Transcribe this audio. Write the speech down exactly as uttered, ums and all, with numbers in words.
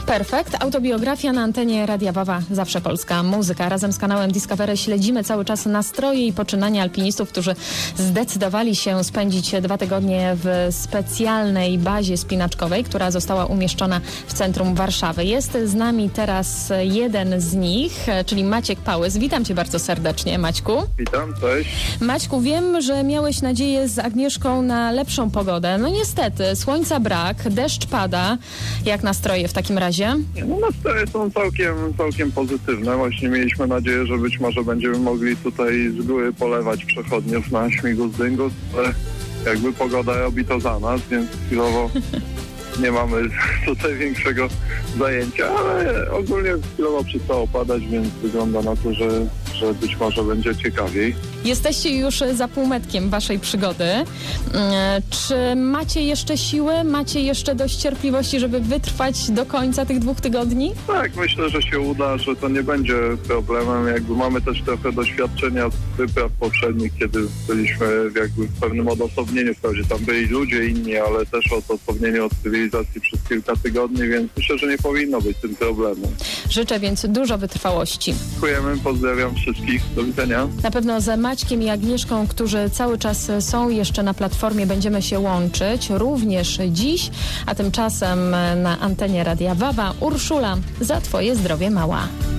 Perfekt. Autobiografia na antenie Radia Wawa. Zawsze polska muzyka. Razem z kanałem Discovery śledzimy cały czas nastroje i poczynania alpinistów, którzy zdecydowali się spędzić dwa tygodnie w specjalnej bazie spinaczkowej, która została umieszczona w centrum Warszawy. Jest z nami teraz jeden z nich, czyli Maciek Pałys. Witam cię bardzo serdecznie, Maćku. Witam, cześć. Maćku, wiem, że miałeś nadzieję z Agnieszką na lepszą pogodę. No niestety, słońca brak, deszcz pada. Jak nastroje w takim razie? No nastroje są całkiem, całkiem pozytywne. Właśnie mieliśmy nadzieję, że być może będziemy mogli tutaj z góry polewać przechodniów na śmigus dyngus, ale jakby pogoda robi to za nas, więc chwilowo nie mamy tutaj większego zajęcia, ale ogólnie chwilowo przestało padać, więc wygląda na to, że, że być może będzie ciekawiej. Jesteście już za półmetkiem waszej przygody. Czy macie jeszcze siłę, macie jeszcze dość cierpliwości, żeby wytrwać do końca tych dwóch tygodni? Tak, myślę, że się uda, że to nie będzie problemem. Jakby mamy też trochę doświadczenia z wypraw poprzednich, kiedy byliśmy jakby w pewnym odosobnieniu, wprawdzie tam byli ludzie inni, ale też odosobnieniu od cywilizacji przez kilka tygodni, więc myślę, że nie powinno być tym problemem. Życzę więc dużo wytrwałości. Dziękujemy, pozdrawiam wszystkich. Do widzenia. Na pewno z Maćkiem i Agnieszką, którzy cały czas są jeszcze na platformie, będziemy się łączyć również dziś, a tymczasem na antenie Radia Wawa Urszula za twoje zdrowie mała.